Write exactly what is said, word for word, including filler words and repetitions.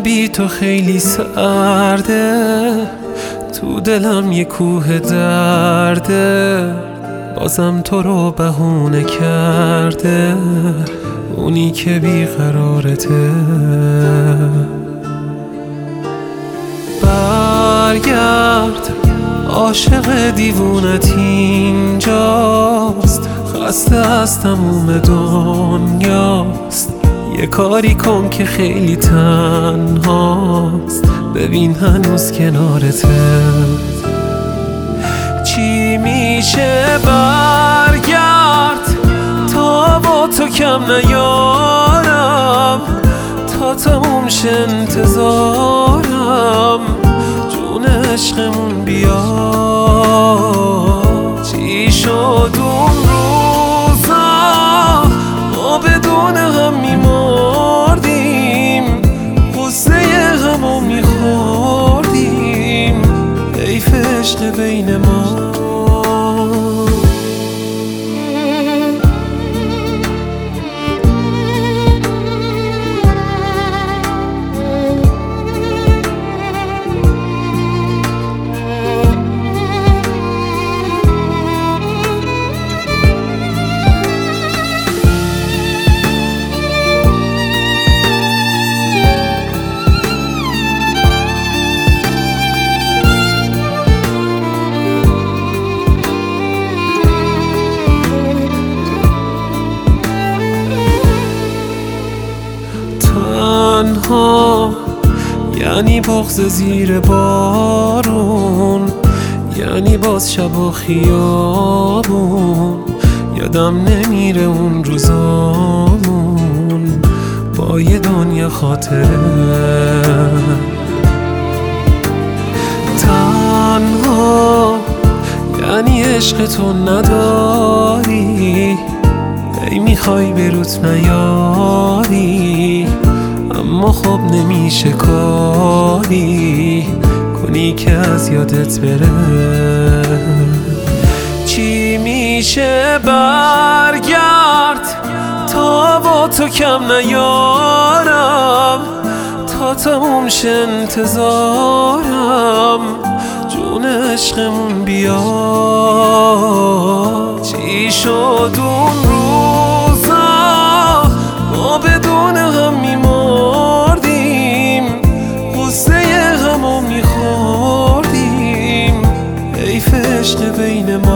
بی تو خیلی سرده، تو دلم یه کوه درده، بازم تو رو بهونه کرده اونی که بیقرارته. برگرد عاشق دیوونت اینجاست، خسته از تموم دنیاست، یه کاری کن که خیلی تنهاست، ببین هنوز کنارته. چی میشه برگرد تا با تو کم نیارم، تا تموم شه انتظارم، جون عشقمون بیا. چی شد اون روزا ما بدون هم میمردیم، غصه همو میخوردیم، حیف عشق بین ما. تنها یعنی بغض زیر بارون، یعنی باز شب و خیابون، یادم نمیره اون روزامون با یه دنیا خاطره. تنها یعنی عشق تو نداری، ای میخوای بروت نیاری، اما خب نمیشه کاری کنی که از یادت بره. چی میشه برگرد تا با تو کم نیارم، تا تموم شه انتظارم، جون عشقمون بیا. چی شد اون روزا ما بدون هم میمردیم، غصه همو میخوردیم، حیف عشق بین ما.